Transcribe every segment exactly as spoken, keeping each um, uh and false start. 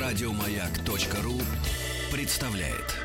Радиомаяк.ру представляет.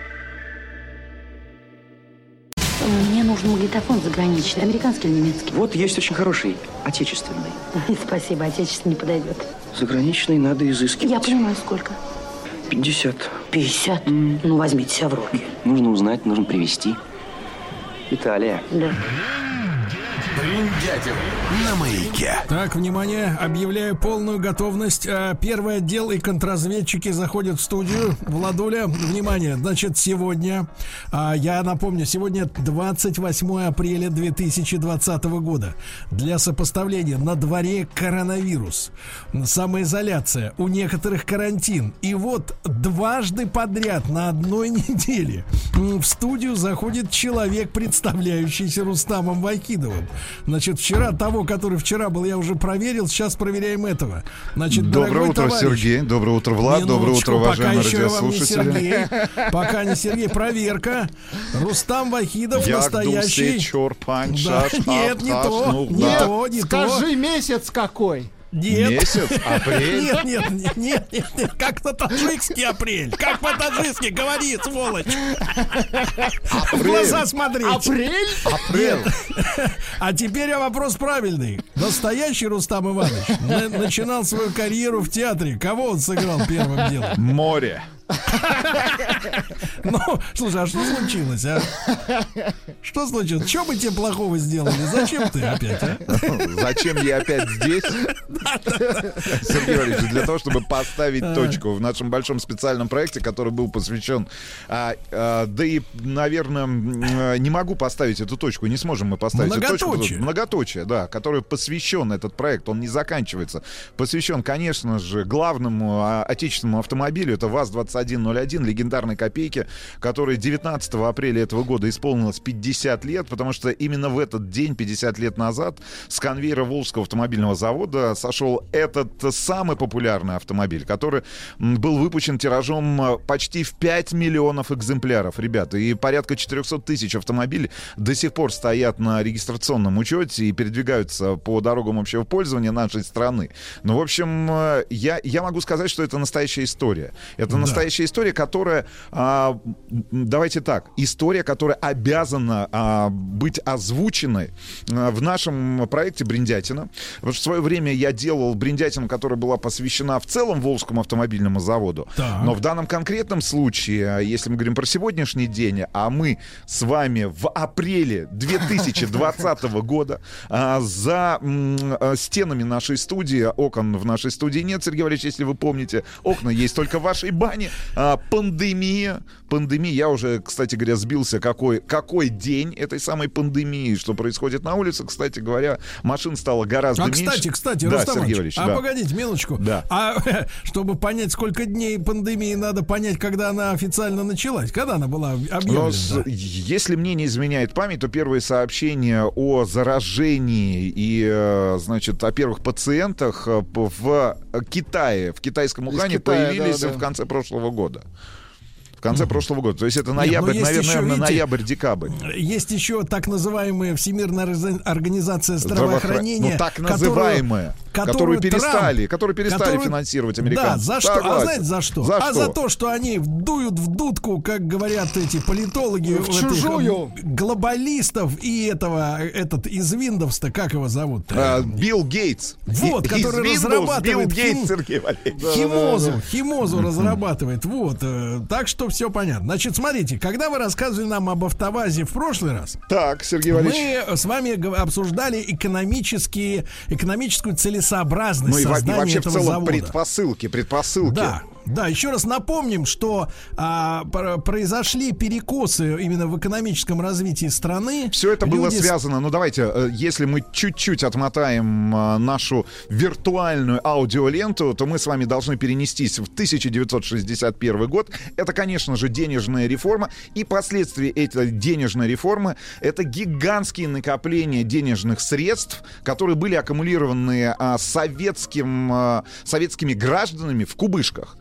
Мне нужен магнитофон заграничный, американский или немецкий? Вот есть очень хороший, отечественный. Спасибо, отечественный не подойдет. Заграничный надо изыскивать. Я понимаю, сколько? пятьдесят. пятьдесят? Mm. Ну, возьмите себя в руки. Нужно узнать, нужно привезти. Италия. Да. Бриндятин на Маяке. Так, внимание, объявляю полную готовность. Первый отдел и контрразведчики заходят в студию. Владуля, внимание, значит, сегодня, я напомню, сегодня двадцать восьмое апреля две тысячи двадцатого года. Для сопоставления, на дворе коронавирус, самоизоляция, у некоторых карантин. И вот дважды подряд на одной неделе в студию заходит человек, представляющийся Рустамом Вахидовым. Значит, вчера того, который вчера был, я уже проверил. Сейчас проверяем этого. Значит, доброе утро, товарищ, Сергей. Доброе утро, Влад. Минуточку, доброе утро, уважаемые пока радиослушатели. Еще вам не Сергей. Пока не Сергей. Проверка. Рустам Вахидов Я настоящий. Да. Нет, не то. Не то, не то. Скажи, месяц какой? Нет. Месяц? Апрель? Нет, нет, нет, нет, нет, нет. Как по-таджикски апрель. Как по-таджикски, говори, сволочь. В глаза смотреть. Апрель? Апрель. А теперь вопрос правильный. Настоящий Рустам Иванович на- начинал свою карьеру в театре. Кого он сыграл первым делом? Море. Ну, слушай, а что случилось, а? Что случилось? Что мы тебе плохого сделали? Зачем ты опять, а? Зачем я опять здесь? Сергей Валерьевич, для того, чтобы поставить точку в нашем большом специальном проекте, который был посвящен... А, а, да и, наверное, не могу поставить эту точку, не сможем мы поставить эту точку. Многоточие. Многоточие, да, который посвящен этот проект, он не заканчивается. Посвящен, конечно же, главному а, отечественному автомобилю, это ВАЗ двадцать один ноль один, легендарной копейки, которой девятнадцатого апреля этого года исполнилось пятьдесят лет, потому что именно в этот день, пятьдесят лет назад, с конвейера Волжского автомобильного завода сошел этот самый популярный автомобиль, который был выпущен тиражом почти в пять миллионов экземпляров, ребята, и порядка четыреста тысяч автомобилей до сих пор стоят на регистрационном учете и передвигаются по дорогам общего пользования нашей страны. Ну, в общем, я, я могу сказать, что это настоящая история. Это Да. настоящая история, которая, а, давайте так, история, которая обязана а, быть озвученной а, в нашем проекте «Бриндятина». Потому что в свое время я делал «Бриндятину», которая была посвящена в целом Волжскому автомобильному заводу. Так. Но в данном конкретном случае, если мы говорим про сегодняшний день, а мы с вами в апреле две тысячи двадцатого года а, за м, а, стенами нашей студии, окон в нашей студии нет, Сергей Валерьевич, если вы помните, окна есть только в вашей бане. А, пандемия. Пандемия. Я уже, кстати говоря, сбился, какой, какой день этой самой пандемии, что происходит на улице. Кстати говоря, машин стало гораздо А, меньше. кстати, кстати, да, Рустам Сергей Иванович, Валерьевич, а да. погодите минуточку. Да. А чтобы понять, сколько дней пандемии, надо понять, когда она официально началась. Когда она была объявлена? Но с- если мне не изменяет память, то первые сообщения о заражении и, э, значит, о первых пациентах э, п- в Китае, в китайском Из Ухане Китая, появились да, да. в конце прошлого года. В конце прошлого года. То есть это Нет, ноябрь, но есть наверное, еще, видите, ноябрь-декабрь. Есть еще так называемая Всемирная органи- организация здравоохранения. Ну, так которую- называемая, которую перестали, Трамп- которую перестали которую- финансировать Да, американцы. за что? Согласен. А знаете за что? За а что? за то, что они вдуют в дудку, как говорят эти политологи, В этих, чужую. м, глобалистов и этого, этот из Windows-то, как его зовут? А, Билл Гейтс. Вот, И- который из Windows разрабатывает Билл хим- Гейтс, Сергей Валерьевич. Химозу, химозу разрабатывает. Вот, э, так что все понятно. Значит, смотрите, когда вы рассказывали нам об АвтоВАЗе в прошлый раз, Так, Сергей Валерьевич. мы с вами г- обсуждали экономические, экономическую целесообразность Ну и, во- и создания вообще в этого целом завода. предпосылки, предпосылки. Да, да, еще раз напомним, что а, пр- произошли перекосы именно в экономическом развитии страны. Все это было Люди с- связано, ну давайте, э, если мы чуть-чуть отмотаем э, нашу виртуальную аудиоленту, то мы с вами должны перенестись в тысяча девятьсот шестьдесят первый год. Это, конечно же, денежная реформа. И последствия этой денежной реформы — это гигантские накопления денежных средств, которые были аккумулированы а, советским, а, советскими гражданами в кубышках.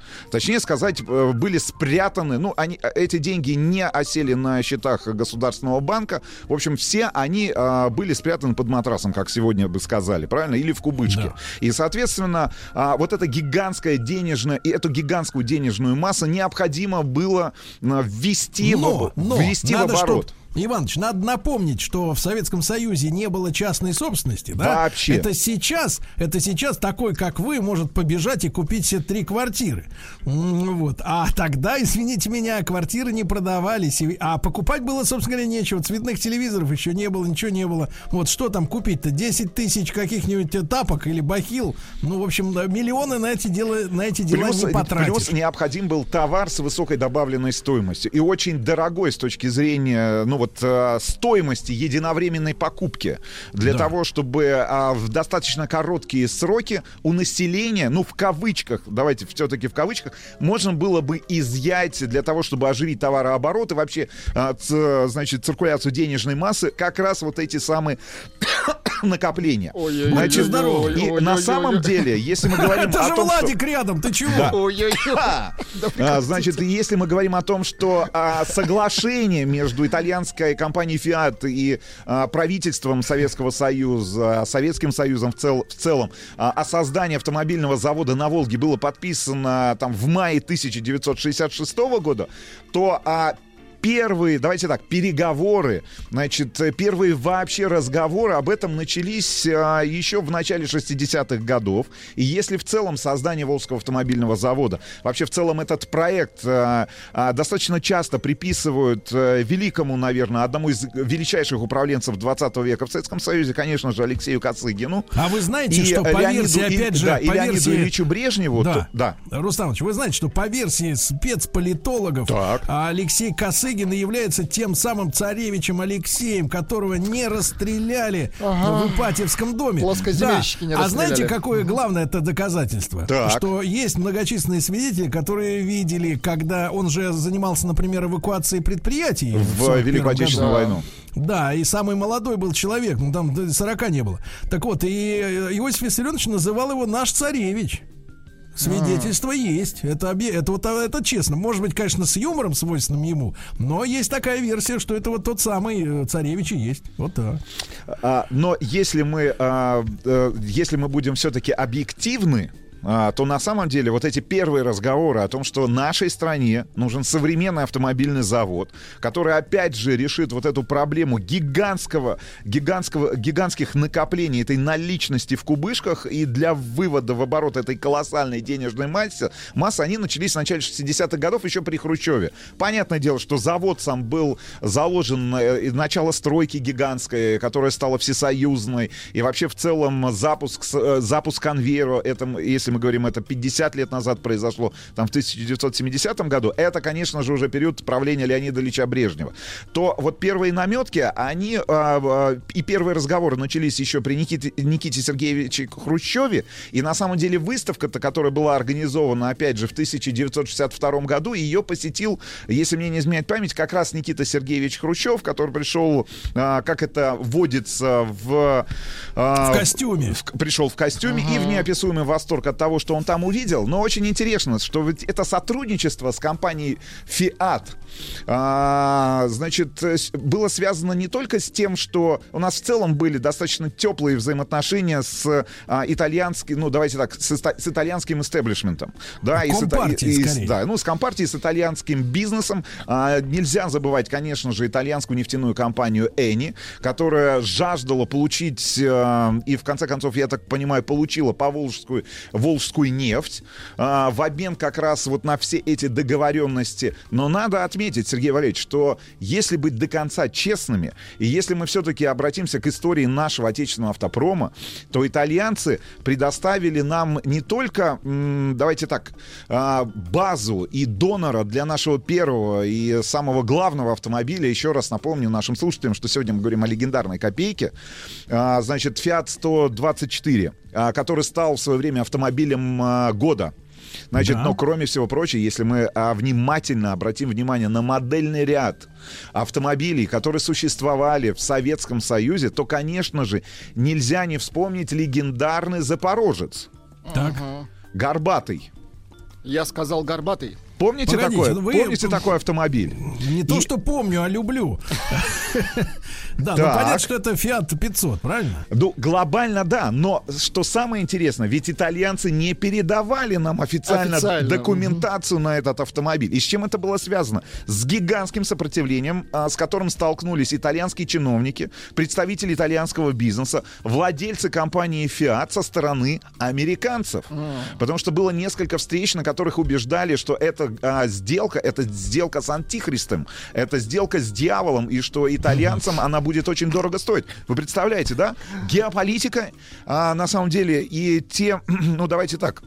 Точнее сказать, были спрятаны, ну, они, эти деньги не осели на счетах Государственного банка. В общем, все они а, были спрятаны под матрасом, как сегодня бы сказали, правильно? Или в кубышке. Да. И, соответственно, а, вот эта гигантская денежная, и эту гигантскую денежную массу необходимо было а, ввести, но, в, но ввести в оборот. Чтоб... Иваныч, надо напомнить, что в Советском Союзе не было частной собственности, да? Вообще. Это сейчас, это сейчас такой, как вы, может побежать и купить себе три квартиры. Вот. А тогда, извините меня, квартиры не продавались, а покупать было, собственно говоря, нечего. Цветных телевизоров еще не было, ничего не было. Вот что там купить-то? десять тысяч каких-нибудь тапок или бахил? Ну, в общем, миллионы на эти дела, на эти дела плюс, не потратишь. Плюс необходим был товар с высокой добавленной стоимостью и очень дорогой с точки зрения, ну, вот стоимости единовременной покупки для да. того, чтобы а, в достаточно короткие сроки у населения, ну в кавычках, давайте все-таки в кавычках, можно было бы изъять для того, чтобы оживить товарооборот и вообще, а, ц, значит, циркуляцию денежной массы, как раз вот эти самые накопления. Ой-ой-ой, значит, здорово. И ой-ой-ой. На самом деле, если мы говорим это о же том, Владик что... рядом, ты чего? А, значит, если мы говорим о том, что а, соглашение между итальянской компанией Fiat и а, правительством Советского Союза, Советским Союзом в, цел, в целом, а, о создании автомобильного завода на Волге было подписано там в мае тысяча девятьсот шестьдесят шестого года, то а, первые, давайте так, переговоры, значит, первые вообще разговоры об этом начались а, еще в начале шестидесятых годов. И если в целом создание Волжского автомобильного завода, вообще в целом этот проект а, а, достаточно часто приписывают а, великому, наверное, одному из величайших управленцев двадцатого века в Советском Союзе, конечно же, Алексею Кацыгину. А вы знаете, и что по Леониду, версии, опять и, же, да, по и Леониду версии... Ильичу Брежневу. Да. То, да. Рустамович, вы знаете, что по версии спецполитологов так. Алексей Кацыгин является тем самым царевичем Алексеем, которого не расстреляли ага. в Ипатьевском доме. Плоскоземельщики да. не расстреляли. А знаете, какое главное это доказательство? Так. Что есть многочисленные свидетели, которые видели, когда он же занимался, например, эвакуацией предприятий в, в Великую Отечественную да. войну. Да, и самый молодой был человек, ну там сорока не было. Так вот, и Иосиф Виссарионович называл его наш царевич. Свидетельство А-а-а. есть. Это, это, вот, это честно. Может быть, конечно, с юмором свойственным ему, но есть такая версия, что это вот тот самый царевич и есть. Вот так. А, но если мы, а, а, если мы будем все-таки объективны, А, то на самом деле вот эти первые разговоры о том, что нашей стране нужен современный автомобильный завод, который опять же решит вот эту проблему гигантского, гигантского, гигантских накоплений этой наличности в кубышках, и для вывода в оборот этой колоссальной денежной массы, массы они начались в начале шестидесятых годов еще при Хрущеве. Понятное дело, что завод сам был заложен, э, начало стройки гигантской, которая стала всесоюзной, и вообще в целом запуск, э, запуск конвейера, это, если мы говорим, это пятьдесят лет назад произошло, там в тысяча девятьсот семидесятом году, это, конечно же, уже период правления Леонида Ильича Брежнева. То вот первые наметки, они э, э, и первые разговоры начались еще при Никите, Никите Сергеевиче Хрущеве, и на самом деле выставка-то, которая была организована, опять же, в тысяча девятьсот шестьдесят втором году, ее посетил, если мне не изменяет память, как раз Никита Сергеевич Хрущев, который пришел, э, как это водится, в... Э, в костюме. В, пришел в костюме ага. и в неописуемый восторг от того, что он там увидел. Но очень интересно, что ведь это сотрудничество с компанией Fiat, а, значит, было связано не только с тем, что у нас в целом были достаточно теплые взаимоотношения с а, итальянским, ну давайте так, с, с итальянским истеблишментом, да, и с, и, и, да, ну с компартией, с итальянским бизнесом. А, нельзя забывать, конечно же, итальянскую нефтяную компанию Eni, которая жаждала получить а, и в конце концов, я так понимаю, получила поволжскую волжскую нефть а, в обмен как раз вот на все эти договоренности. Но надо отметить, Сергей Валерьевич, что если быть до конца честными, и если мы все-таки обратимся к истории нашего отечественного автопрома, то итальянцы предоставили нам не только, м, давайте так, а, базу и донора для нашего первого и самого главного автомобиля. Еще раз напомню нашим слушателям, что сегодня мы говорим о легендарной копейке. А, значит, Fiat сто двадцать четыре, а, который стал в свое время автомобилем а, года. Значит, да. Но кроме всего прочего, если мы а, внимательно обратим внимание на модельный ряд автомобилей, которые существовали в Советском Союзе, то, конечно же, нельзя не вспомнить легендарный Запорожец. Так. Горбатый. Я сказал горбатый. Помните, Погодите, такое, ну вы- помните такой автомобиль? Не то, И- что помню, а люблю. Да, ну Так. понятно, что это Fiat пятьсот, правильно? Ну, глобально, да, но что самое интересное, ведь итальянцы не передавали нам официально, Официально, документацию на этот автомобиль. И с чем это было связано? С гигантским сопротивлением, а, с которым столкнулись итальянские чиновники, представители итальянского бизнеса, владельцы компании Fiat со стороны американцев. Потому что было несколько встреч, на которых убеждали, что эта а, сделка, это сделка с антихристом, это сделка с дьяволом, и что итальянцам она будет очень дорого стоить. Вы представляете, да? Геополитика, а, на самом деле, и те, ну давайте так,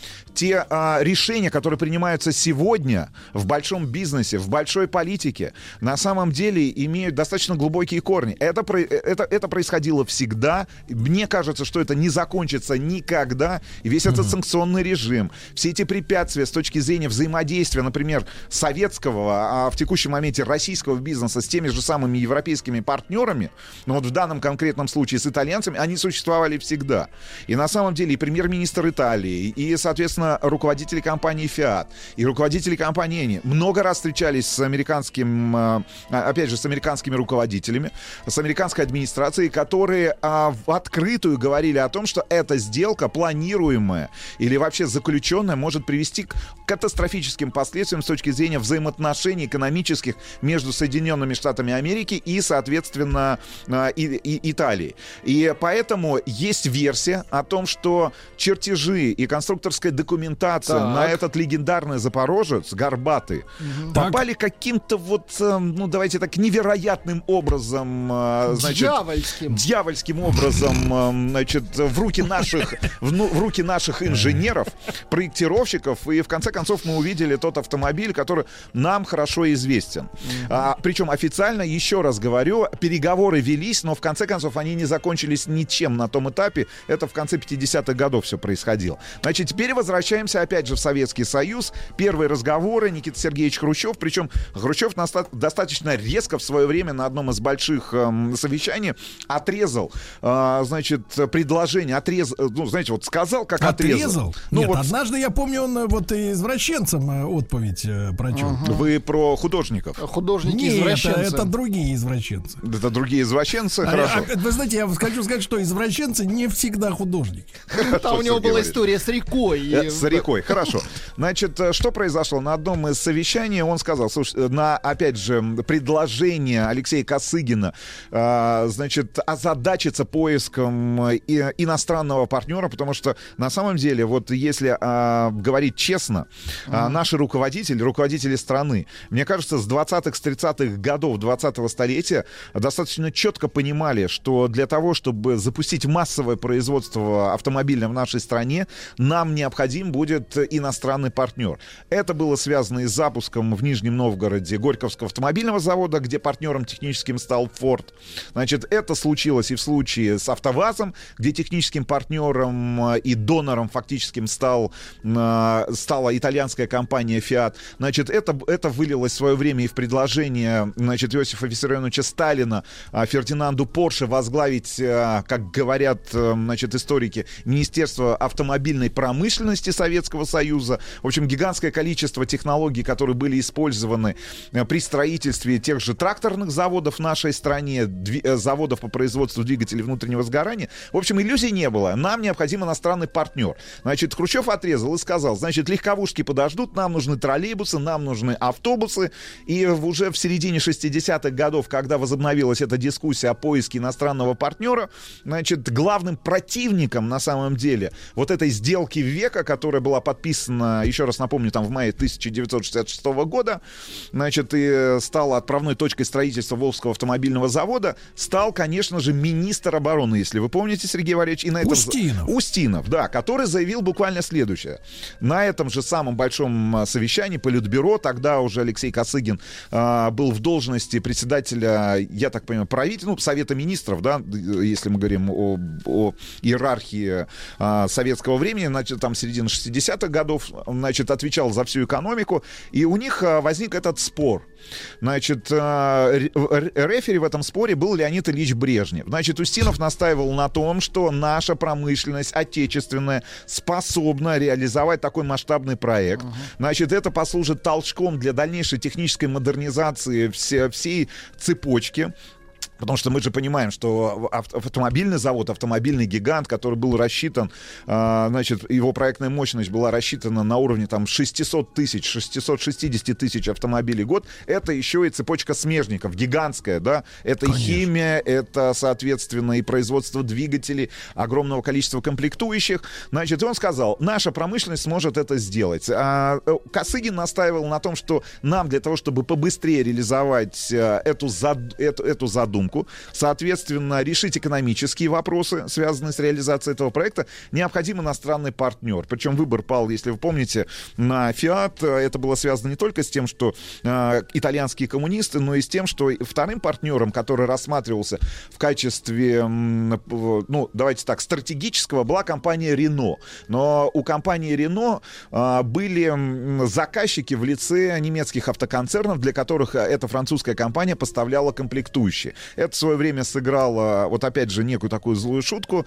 те а, решения, которые принимаются сегодня в большом бизнесе, в большой политике, на самом деле имеют достаточно глубокие корни. Это, про- это, это происходило всегда. Мне кажется, что это не закончится никогда. И весь этот санкционный режим, все эти препятствия с точки зрения взаимодействия, например, советского, а в текущем моменте российского бизнеса с теми же самыми европейскими партнерами, но вот в данном конкретном случае с итальянцами, они существовали всегда. И на самом деле и премьер-министр Италии, и, соответственно, руководители компании Fiat, и руководители компании Eni много раз встречались с американским, а, опять же, с американскими руководителями, с американской администрацией, которые а, в открытую говорили о том, что эта сделка, планируемая или вообще заключенная, может привести к катастрофическим последствиям с точки зрения взаимоотношений экономических между Соединенными Штатами Америки и, соответственно, а, и, и Италией. И поэтому есть версия о том, что чертежи и конструкторская документация Так. на этот легендарный Запорожец, горбатый, попали каким-то вот, э, ну давайте так, невероятным образом, э, значит, Дьявольским. дьявольским образом, э, значит, в руки наших, в, ну, в руки наших инженеров, проектировщиков, и в конце концов мы увидели тот автомобиль, который нам хорошо известен. А, причем официально, еще раз говорю, переговоры велись, но в конце концов они не закончились ничем на том этапе. Это в конце пятидесятых годов все происходило. Значит, теперь возвращаемся опять же в Советский Союз. Первые разговоры, Никита Сергеевич Хрущев, причем Хрущев наста- достаточно резко в свое время на одном из больших эм, совещаний отрезал, э, значит, предложение, отрезал, ну, знаете, вот сказал, как отрезал. Отрезал? Ну, Нет, вот однажды я помню, он э, вот и извращенцам э, отповедь э, прочел. вы про художников. Нет, Художники-извращенцы. это, это другие извращенцы. Это другие извращенцы, А, хорошо. а, вы знаете, я вам хочу сказать, что извращенцы не всегда художники. Там у него Сергей была Валерьевич. история с рекой. и- Э, С рекой, хорошо. Значит, э, что произошло? На одном из совещаний он сказал, слушай, на, опять же, предложение Алексея Косыгина, э, значит, озадачиться поиском э, и- иностранного партнера, потому что на самом деле, вот если э, говорить честно, э, наши руководители, руководители страны, мне кажется, с двадцатых, с тридцатых годов двадцатого столетия достаточно четко понимали, что для того, чтобы запустить массовое производство автомобильное в нашей стране, нам необходим будет иностранный партнер. Это было связано и с запуском в Нижнем Новгороде Горьковского автомобильного завода, где партнером техническим стал Ford. Значит, это случилось и в случае с АвтоВАЗом, где техническим партнером и донором фактическим стал, э, стала итальянская компания Fiat. Значит, это, это вылилось в свое время и в предложение, значит, Иосифа Виссарионовича Сталина э, Фердинанду Порше возглавить, э, как говорят, э, значит, историки, Министерство автомобильной промышленности Советского Союза. В общем, гигантское количество технологий, которые были использованы э, при строительстве тех же тракторных заводов в нашей стране, дви- э, заводов по производству двигателей внутреннего сгорания. В общем, иллюзий не было. Нам необходим иностранный партнер. Значит, Хрущев отрезал и сказал, значит, легковушки подождут, нам нужны троллейбусы, нам нужны автобусы. И уже в середине шестидесятых годов, когда возобновилась эта дискуссия о поиске иностранного партнера, значит, главным противником, на самом деле, вот этой сделки века, которая была подписана, еще раз напомню, там в мае тысяча девятьсот шестьдесят шестого года, значит, и стала отправной точкой строительства Волжского автомобильного завода, стал, конечно же, министр обороны, если вы помните, Сергей Валерьевич, и на этом... Устинов. Устинов, да, который заявил буквально следующее. На этом же самом большом там совещании, политбюро. Тогда уже Алексей Косыгин а, был в должности председателя, я так понимаю, правительства, ну, Совета министров, да, если мы говорим о, о иерархии а, советского времени, значит, там середина шестидесятых годов, значит, отвечал за всю экономику, и у них а, возник этот спор. Значит, а, рефери в этом споре был Леонид Ильич Брежнев. Значит, Устинов настаивал на том, что наша промышленность отечественная способна реализовать такой масштабный проект. Uh-huh. Значит, это послужит толчком для дальнейшей технической модернизации все, всей цепочки. Потому что мы же понимаем, что автомобильный завод, автомобильный гигант, который был рассчитан, значит, его проектная мощность была рассчитана на уровне там шестьсот тысяч, шестьсот шестьдесят тысяч автомобилей в год, это еще и цепочка смежников, гигантская, да, это и химия, это, соответственно, и производство двигателей, огромного количества комплектующих. Значит, и он сказал, наша промышленность сможет это сделать. А Косыгин настаивал на том, что нам для того, чтобы побыстрее реализовать эту, зад... эту, эту задумку, соответственно, решить экономические вопросы, связанные с реализацией этого проекта, необходим иностранный партнер. Причем выбор пал, если вы помните, на Fiat. Это было связано не только с тем, что э, итальянские коммунисты, но и с тем, что вторым партнером, который рассматривался в качестве, э, ну, давайте так, стратегического, была компания Renault. Но у компании Renault э, были заказчики в лице немецких автоконцернов, для которых эта французская компания поставляла комплектующие. Это в свое время сыграло, вот опять же, некую такую злую шутку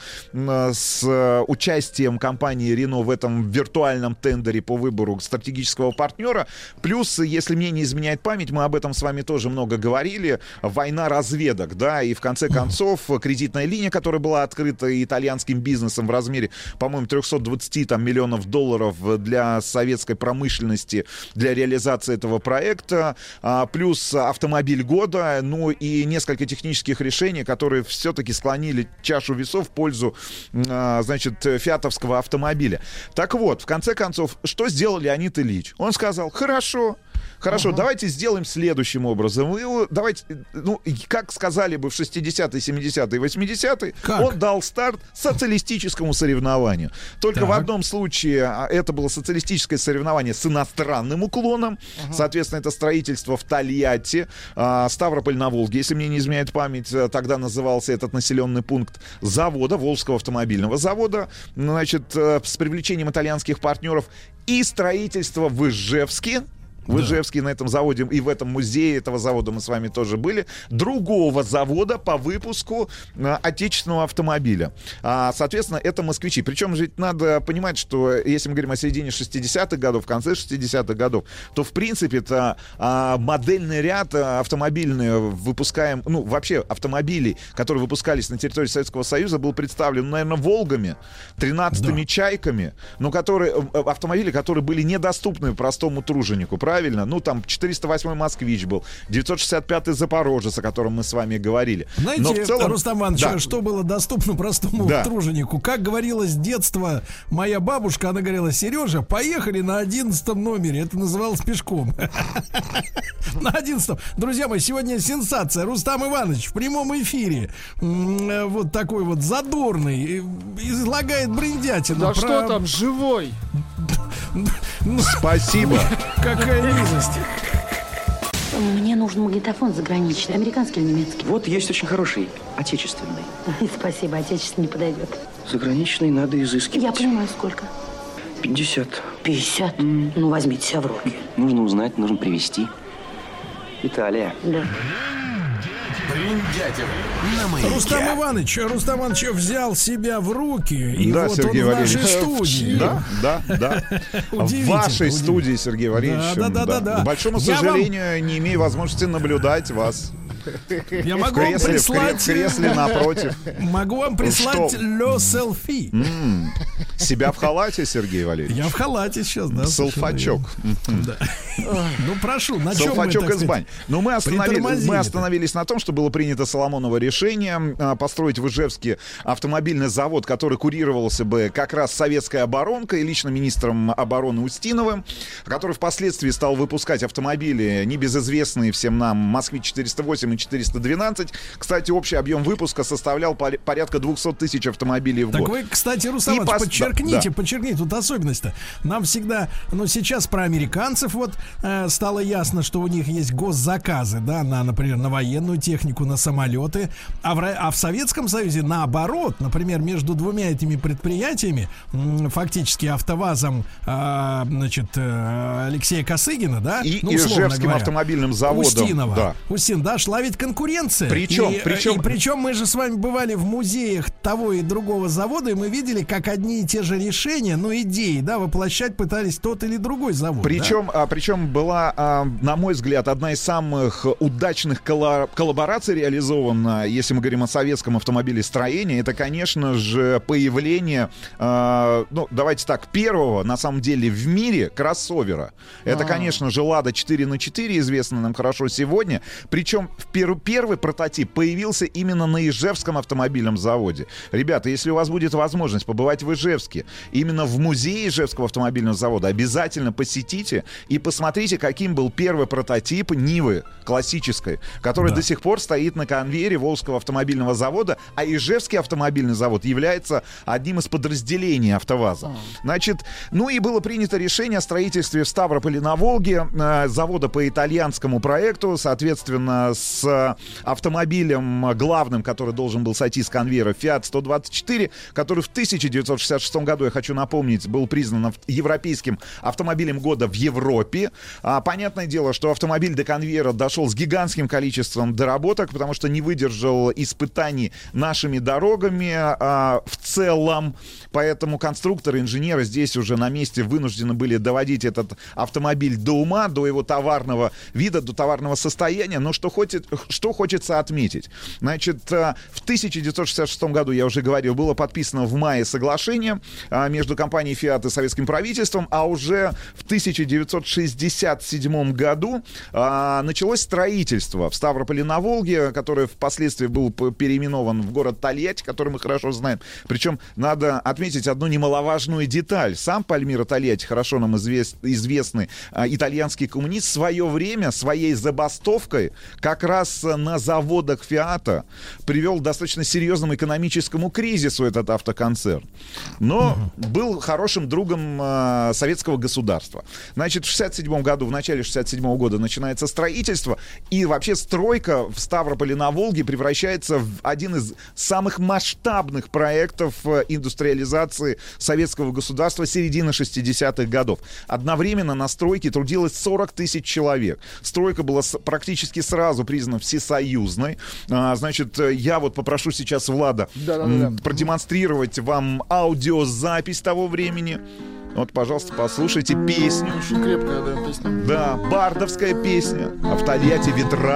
с участием компании Renault в этом виртуальном тендере по выбору стратегического партнера. Плюс, если мне не изменяет память, мы об этом с вами тоже много говорили, война разведок, да, и в конце концов кредитная линия, которая была открыта итальянским бизнесом в размере, по-моему, триста двадцать там, миллионов долларов для советской промышленности, для реализации этого проекта, плюс автомобиль года, ну и несколько технических решений, которые все-таки склонили чашу весов в пользу, значит, фиатовского автомобиля. Так вот, в конце концов, что сделал Леонид Ильич? Он сказал, хорошо, Хорошо, uh-huh. давайте сделаем следующим образом. Вы, давайте, ну, как сказали бы в шестидесятые, семидесятые, восьмидесятые, как? Он дал старт социалистическому соревнованию. Только так. в одном случае это было социалистическое соревнование с иностранным уклоном. Uh-huh. Соответственно, это строительство в Тольятти, Ставрополь на Волге, если мне не изменяет память, тогда назывался этот населенный пункт завода, Волжского автомобильного завода, значит, с привлечением итальянских партнеров, и строительство в Ижевске. В Ижевске, да. на этом заводе, и в этом музее этого завода мы с вами тоже были, другого завода по выпуску а, отечественного автомобиля. А, соответственно, это москвичи. Причем же надо понимать, что если мы говорим о середине шестидесятых годов, в конце шестидесятых годов, то, в принципе, это а, модельный ряд автомобильный выпускаем, ну, вообще автомобилей, которые выпускались на территории Советского Союза, был представлен, наверное, Волгами, тринадцатыми да. Чайками, но которые, автомобили, которые были недоступны простому труженику, правильно? Ну, там четыреста восьмой «Москвич» был, девятьсот шестьдесят пятый «Запорожец», о котором мы с вами говорили. Знаете, но в целом... Рустам Иванович, да. что было доступно простому да. труженику? Как говорила с детства моя бабушка, она говорила, Сережа, поехали на одиннадцатом номере. Это называлось пешком. На одиннадцатом. Друзья мои, сегодня сенсация. Рустам Иванович в прямом эфире вот такой вот задорный излагает бриндятину. Да что там, живой? Спасибо. Какая низость. Мне нужен магнитофон заграничный, американский или немецкий? Вот есть очень хороший, отечественный. Спасибо, отечественный не подойдет. Заграничный надо изыскивать. Я понимаю, сколько? пятьдесят. пятьдесят? Mm. Ну, возьмите себя в руки. Нужно узнать, нужно привезти. Италия. Да. Рустам Иванович, Рустам Иванович взял себя в руки, и да, вот Сергей он в Валерьевич. нашей студии. Да, да, да. В вашей студии, Сергей Валерьевич. Да, да, да, да. К большому Я сожалению, вам... не имею возможности наблюдать вас. Я могу в кресле, вам прислать... В кресле напротив. Могу вам прислать ле селфи. М-м. Себя в халате, Сергей Валерьевич? Я в халате сейчас, да. Салфачок. Да. Ну, прошу, на чем Салфачок мы, из бань. Но мы остановились, мы остановились это. на том, что было принято Соломоново решение а, построить в Ижевске автомобильный завод, который курировался бы как раз советской оборонкой, и лично министром обороны Устиновым, который впоследствии стал выпускать автомобили, небезызвестные всем нам «Москвич четыреста восемь» на четыреста двенадцать. Кстати, общий объем выпуска составлял порядка двести тысяч автомобилей в так год. вы, кстати, Руслан Иванович, пос... подчеркните, да. подчеркните, тут особенность-то. Нам всегда, ну, сейчас про американцев вот э, стало ясно, что у них есть госзаказы, да, на, например, на военную технику, на самолеты, а в, а в Советском Союзе наоборот, например, между двумя этими предприятиями, м, фактически АвтоВАЗом, э, значит, э, Алексея Косыгина, да, и ну, Ижевским говоря, автомобильным заводом. Устинова. Да. Устин, да, шла ведь конкуренция. Причем, и, причем... И, причем мы же с вами бывали в музеях того и другого завода, и мы видели, как одни и те же решения, ну, идеи, да, воплощать пытались тот или другой завод. Причем, да? а, причем была, а, на мой взгляд, одна из самых удачных колла- коллабораций реализована, если мы говорим о советском автомобилестроении, это, конечно же, появление, а, ну, давайте так, первого, на самом деле, в мире кроссовера. Это, конечно же, Лада четыре на четыре, известный нам хорошо сегодня. Причем пер- первый прототип появился именно на Ижевском автомобильном заводе. Ребята, если у вас будет возможность побывать в Ижевске, именно в музее Ижевского автомобильного завода, обязательно посетите и посмотрите, каким был первый прототип Нивы классической, который да. до сих пор стоит на конвейере Волжского автомобильного завода, а Ижевский автомобильный завод является одним из подразделений АвтоВАЗа. Значит, ну и было принято решение о строительстве в Ставрополе на Волге э, завода по итальянскому проекту, соответственно, с автомобилем главным, который должен был сойти с конвейера, Fiat сто двадцать четыре, который в тысяча девятьсот шестьдесят шестом году, я хочу напомнить, был признан европейским автомобилем года в Европе. А, понятное дело, что автомобиль до конвейера дошел с гигантским количеством доработок, потому что не выдержал испытаний нашими дорогами а, в целом. Поэтому конструкторы, инженеры здесь уже на месте вынуждены были доводить этот автомобиль до ума, до его товарного вида, до товарного состояния. Но что, хочет, что хочется отметить? Значит, в тысяча девятьсот шестьдесят шестом году, я уже говорил, было подписано в мае соглашение между компанией Fiat и советским правительством, а уже в тысяча девятьсот шестьдесят седьмом году а, началось строительство в Ставрополе на Волге, которое впоследствии был переименован в город Тольятти, который мы хорошо знаем. Причем надо отметить одну немаловажную деталь. Сам Пальмиро Тольятти, хорошо нам извест, известный а, итальянский коммунист, в свое время своей забастовкой как раз на заводах Фиата привел к достаточно серьезному экономическому кризису этот автоконцерн. Но был хорошим другом э, советского государства. Значит, в шестьдесят седьмом году, в начале шестьдесят седьмого года начинается строительство, и вообще стройка в Ставрополе на Волге превращается в один из самых масштабных проектов индустриализации советского государства середины шестидесятых годов. Одновременно на стройке трудилось сорок тысяч человек. Стройка была с, практически сразу признана всесоюзной. А, значит, я вот попрошу сейчас Влада м, продемонстрировать вам аудиозапись того времени. Вот, пожалуйста, послушайте песню. Очень крепкая, да, песня. Да, бардовская песня. А в Тольятти ветра.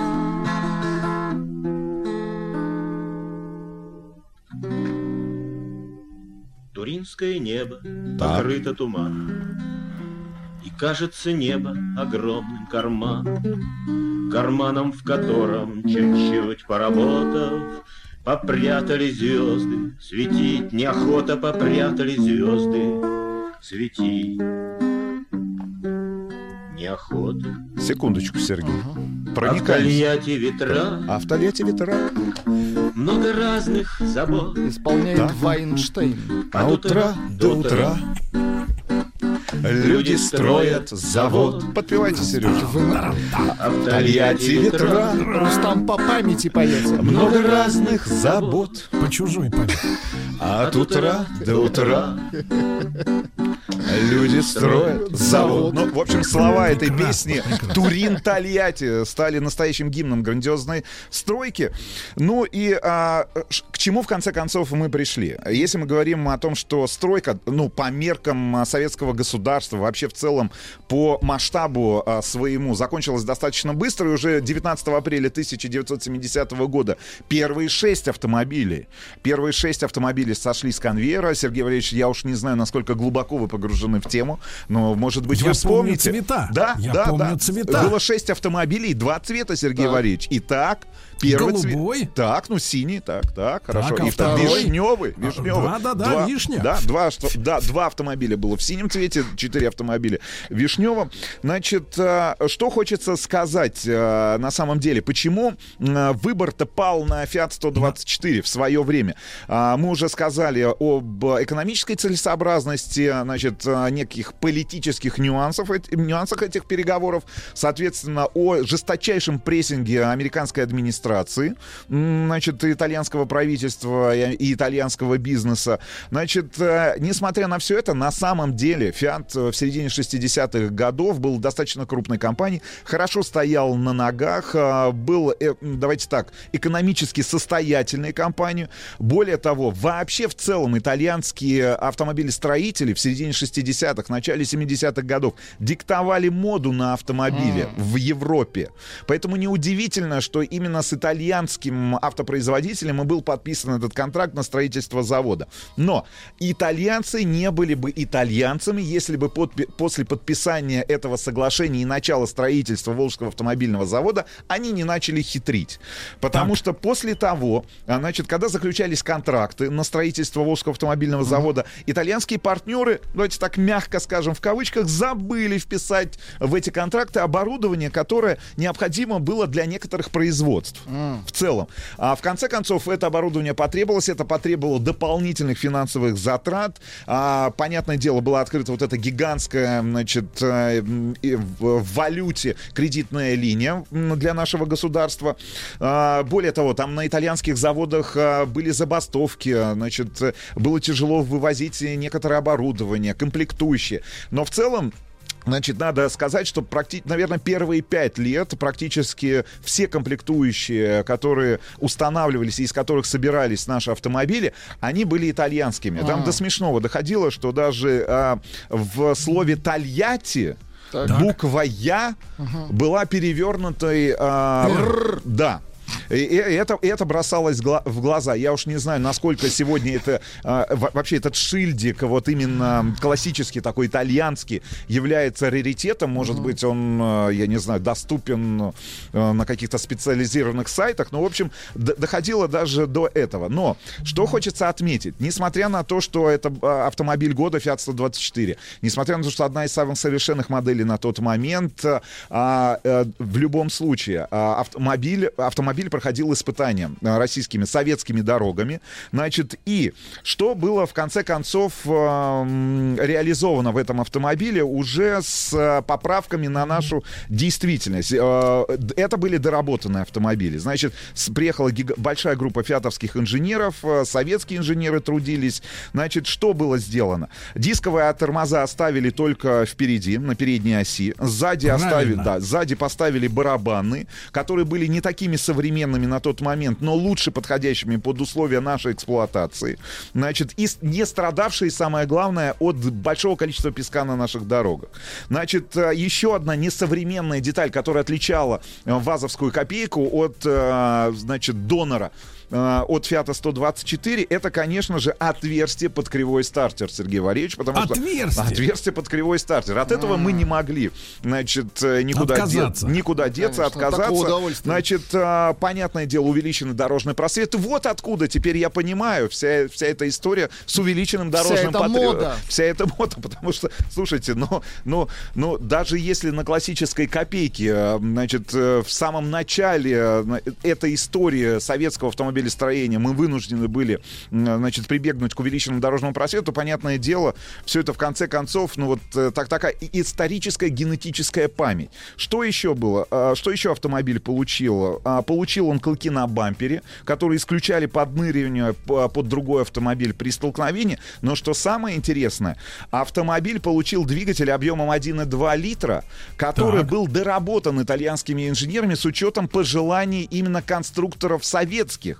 Туринское небо Так. покрыто туманом, и кажется небо огромным карманом, карманом, в котором, чуть-чуть поработав, попрятали звезды. Светить неохота, попрятали звезды. Светить неохота. Секундочку, Сергей. А в Проникаемся. Тольятти ветра, А в Тольятти ветра. много разных забот. Исполняет Да. Вайнштейн. А утра до утра люди строят завод. Подпевайте, Сережа. А в Тольятти ветра, Рустам по памяти поет. много разных забот. По чужой памяти. От утра до утра люди строят завод. Ну, в общем, слова этой песни «Турин-Тольятти» стали настоящим гимном грандиозной стройки. Ну и а, ш- к чему, в конце концов, мы пришли? Если мы говорим о том, что стройка, ну, по меркам а, советского государства, вообще в целом по масштабу а, своему, закончилась достаточно быстро, и уже девятнадцатого апреля тысяча девятьсот семидесятого года первые шесть автомобилей, первые шесть автомобилей сошли с конвейера. Сергей Валерьевич, я уж не знаю, насколько глубоко вы погружены в тему, но, может быть, Я вы вспомните. помню цвета. Да, Я да, помню да. цвета. Было шесть автомобилей, два цвета, Сергей Так. Валерьевич. Итак, Первый Голубой? цвет. Так, ну синий, так, так, хорошо. а И второй второй? вишневый, вишневый. Да, да, да, Два- вишня. Да, два, что- да, два автомобиля было в синем цвете, четыре автомобиля в вишневом. Значит, э, что хочется сказать э, на самом деле, почему э, выбор-то пал на Fiat сто двадцать четыре в свое время? А, мы уже сказали об экономической целесообразности, значит, э, неких политических нюансов, эт- нюансах этих переговоров, соответственно, о жесточайшем прессинге американской администрации, м, значит, итальянского правительства и, и итальянского бизнеса. Значит, э, несмотря на все это, на самом деле Fiat в середине шестидесятых годов был достаточно крупной компанией, хорошо стоял на ногах, э, был, э, давайте так, экономически состоятельной компанией. Более того, вообще в целом итальянские автомобилестроители в середине шестидесятых, начале семидесятых годов диктовали моду на автомобили в Европе. Поэтому неудивительно, что именно с итальянским автопроизводителем и был подписан этот контракт на строительство завода. Но итальянцы не были бы итальянцами, если бы подпи- после подписания этого соглашения и начала строительства Волжского автомобильного завода они не начали хитрить. Потому Так. что после того, а, значит, когда заключались контракты на строительство Волжского автомобильного завода, итальянские партнеры, давайте так мягко скажем, в кавычках, забыли вписать в эти контракты оборудование, которое необходимо было для некоторых производств в целом. А в конце концов, это оборудование потребовалось, это потребовало дополнительных финансовых затрат. А, понятное дело, была открыта вот эта гигантская, значит, э, и в, в валюте кредитная линия м, для нашего государства. А, более того, там на итальянских заводах а, были забастовки, а, значит, э, было тяжело вывозить некоторое оборудование, комплектующие. Но в целом, значит, надо сказать, что, практи- наверное, первые пять лет практически все комплектующие, которые устанавливались и из которых собирались наши автомобили, они были итальянскими. Там до смешного доходило, что даже а, в слове «Тольятти» Так. буква «Я» была перевернутой... а, да. И, и это, и это бросалось гла- в глаза. Я уж не знаю, насколько сегодня это а, во- вообще этот шильдик, вот именно классический такой итальянский, является раритетом. Может быть, он, а, я не знаю, доступен а, на каких-то специализированных сайтах. Но, в общем, д- доходило даже до этого. Но что хочется отметить, несмотря на то, что это а, автомобиль года Fiat сто двадцать четыре, несмотря на то, что одна из самых совершенных моделей на тот момент, а, а, в любом случае а, автомобиль, автомобиль проходил испытания а, российскими советскими дорогами. Значит, и что было в конце концов а, м, реализовано в этом автомобиле уже с а, поправками на нашу действительность. А, д- это были доработанные автомобили. Значит, с- приехала гига- большая группа фиатовских инженеров, а, советские инженеры трудились. Значит, что было сделано? Дисковые тормоза оставили только впереди, на передней оси. Сзади Правильно. оставили, да, сзади поставили барабаны, которые были не такими современными на тот момент, но лучше подходящими под условия нашей эксплуатации. Значит, и с- не страдавшие, самое главное, от большого количества песка на наших дорогах. Значит, э, еще одна несовременная деталь, которая отличала э, ВАЗовскую копейку от, э, значит, донора, э, от Fiat сто двадцать четыре, это, конечно же, отверстие под кривой стартер, Сергей Валерьевич, потому что... Отверстие? Отверстие под кривой стартер. От этого мы не могли, значит, э, никуда, Отказаться. де- никуда деться, Конечно, такого отказаться. удовольствия. Значит, а, понятное дело, увеличенный дорожный просвет. Вот откуда теперь я понимаю вся, вся эта история с увеличенным дорожным эта потре- мода. Вся эта мода, потому что, слушайте, ну, ну, ну, даже если на классической копейке, э, значит, э, в самом начале э, этой истории советского автомобилестроения мы вынуждены были, м, значит, прибегнуть к увеличенному дорожному просвету, понятное дело, все это в конце концов, ну вот э, так, такая и- историческая генетическая память. Что еще было? А, Что еще автомобиль получил? А, Получил он клыки на бампере, которые исключали подныривание п- под другой автомобиль при столкновении. Но что самое интересное, автомобиль получил двигатель объемом один и два литра, который Так. был доработан итальянскими инженерами с учетом пожеланий именно конструкторов советских.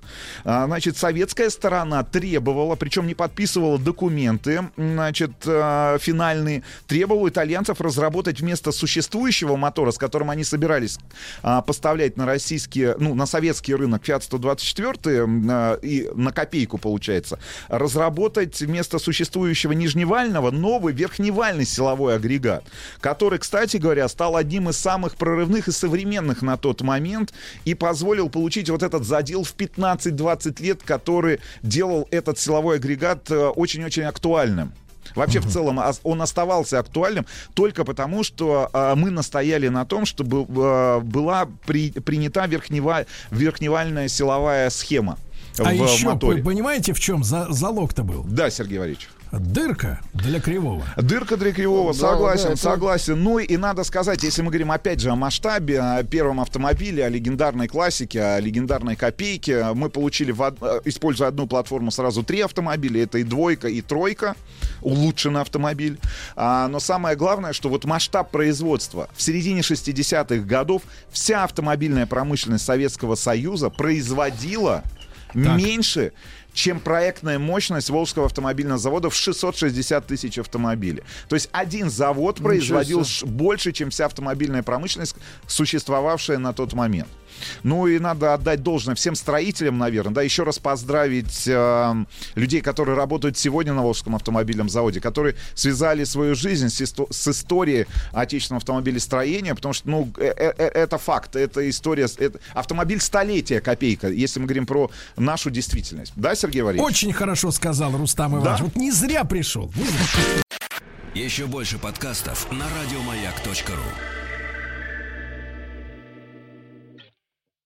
А, значит, советская сторона требовала, причем не подписывала документы, значит, а, финальные, требовала у итальянцев разработать вместо существующего мотора, с которым они собирались а, поставлять на российские, ну, на советский рынок Фиат сто двадцать четыре а, и на копейку, получается, разработать вместо существующего нижневального новый верхневальный силовой агрегат, который, кстати говоря, стал одним из самых прорывных и современных на тот момент и позволил получить вот этот задел в пятнадцать-двадцать лет, который делал этот силовой агрегат очень-очень актуальным. Вообще, в целом, он оставался актуальным только потому, что э, мы настояли на том, чтобы э, была при, принята верхнева, верхневальная силовая схема а в еще, моторе. Вы понимаете, в чем за, залог-то был? Да, Сергей Валерьевич. Дырка для кривого. Дырка для кривого, Да, согласен, да, это... согласен. Ну и надо сказать, если мы говорим опять же о масштабе, о первом автомобиле, о легендарной классике, о легендарной копейке, мы получили, в од... используя одну платформу, сразу три автомобиля. Это и двойка, и тройка, улучшенный автомобиль. А, но самое главное, что вот масштаб производства. В середине шестидесятых годов вся автомобильная промышленность Советского Союза производила Так. меньше, чем проектная мощность Волжского автомобильного завода в шестьсот шестьдесят тысяч автомобилей. То есть один завод производил ш- больше, чем вся автомобильная промышленность, существовавшая на тот момент. Ну и надо отдать должное всем строителям, наверное, да, еще раз поздравить э, людей, которые работают сегодня на Волжском автомобильном заводе, которые связали свою жизнь с, исто- с историей отечественного автомобилестроения, потому что, ну, э- э- это факт, это история, это автомобиль столетия копейка, если мы говорим про нашу действительность. Да, Сергей Валерьевич? Очень хорошо сказал Рустам Иванович. Да? Вот не зря пришел. Еще больше подкастов на радиомаяк точка ру.